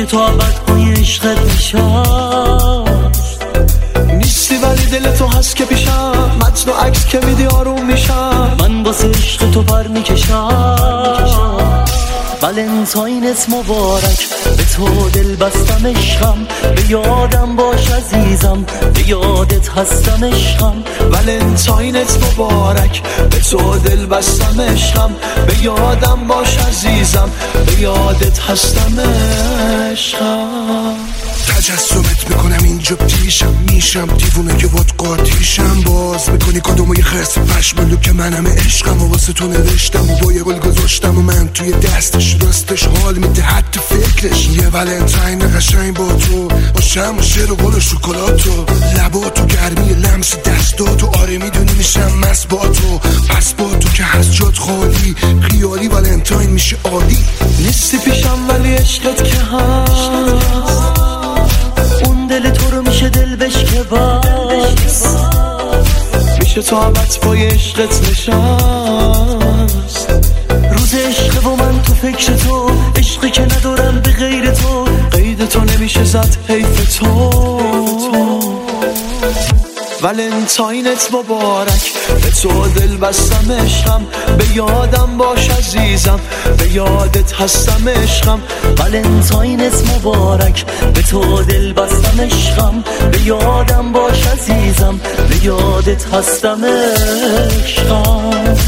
تو ابد پای عشقت نشست. نیستی ولی دل تو هست که پیشم، متن و عکس که میدی آروم میشم. من واسه عشق تو پر میکشم. ولنتاینت مبارک، به تو دل بستم عشقم. به یادم باش عزیزم، به یادت هستم عشقم. ولنتاینت مبارک، به تو دل بستم عشقم. به یادم باش عزیزم، به یادت هستم عشقم. تجسمت میکنم اینجا پیشم، میشم دیوونه که باد قاطیشم. باز میکنی کدومو یه خرس پشمالو که من همه عشقم و واسه تو نوشتم و با یه گل گذاشتم و من توی دستش. راستش حال میده حتی فکرش. یه ولنتاین قشنگ با تو، با شم و شیر و گل و شکلاتو، لباتو گرمی لمس دستاتو. آره میدونی میشم مست با تو، پس با تو که هست جات خالی. خیالی ولنتاین میشه عالی. نیستی پیشم ولی عشقت که هست. اون دل تو رو میشه دل بشکه بس. میشه تو ابد پای عشقت نشست. روز عشق و من تو فکر تو، عشقی که ندارم به غیر تو. قید تو نمیشه زد حیف تو. ولنتاینت مبارک، به تو دل بستم عشقم. به یادم باش عزیزم، به یادت هستم عشقم. ولنتاینت مبارک، به تو دل بستم عشقم. به یادم باش عزیزم، به یادت هستم عشقم.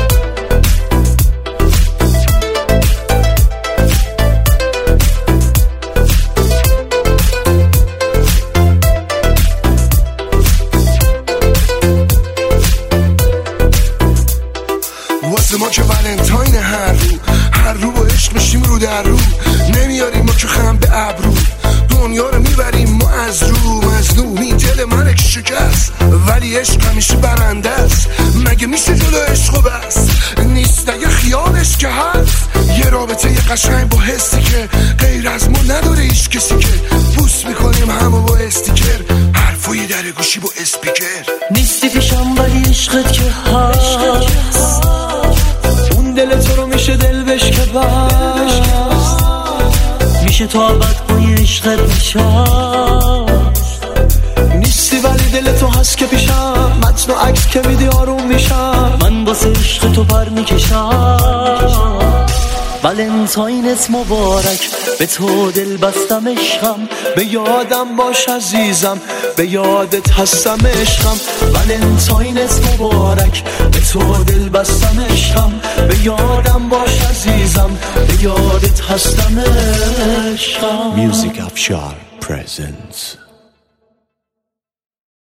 واسه ما که ولنتاین هر رو با عشق میشیم رو در رو. نمیاریم ما که خم به ابرو، دنیا رو میبریم ما از رو. مظلومی دل من که شکست، ولی عشق همیشه برنده است. مگه میشه جلو عشق و بس؟ نیست اگه خیالش که هست. یه رابطه یه قشنگ با حسی که غیر از ما نداره هیچ کسی، که بوس میکنیم همو با استیکر، حرفای در گوشی با اسپیکر. نیستی پیشم ولی عشقت که هست. اون دل تو رو میشه دل بشکه بس. میشه تو ابد پای عشقت نشست. نیستی ولی دل تو هست که پیشم، متن و عکس که میدی آروم میشم. من واسه عشق تو پر میکشم. ولنتاینت مبارک، به تو دل بستم عشقم. به یادم باش عزیزم، به یادت هستم عشقم. ولنتاینت مبارک، به تو دل بستم عشقم. به یادم باش عزیزم، به یادت هستم عشقم. Music Afshar presents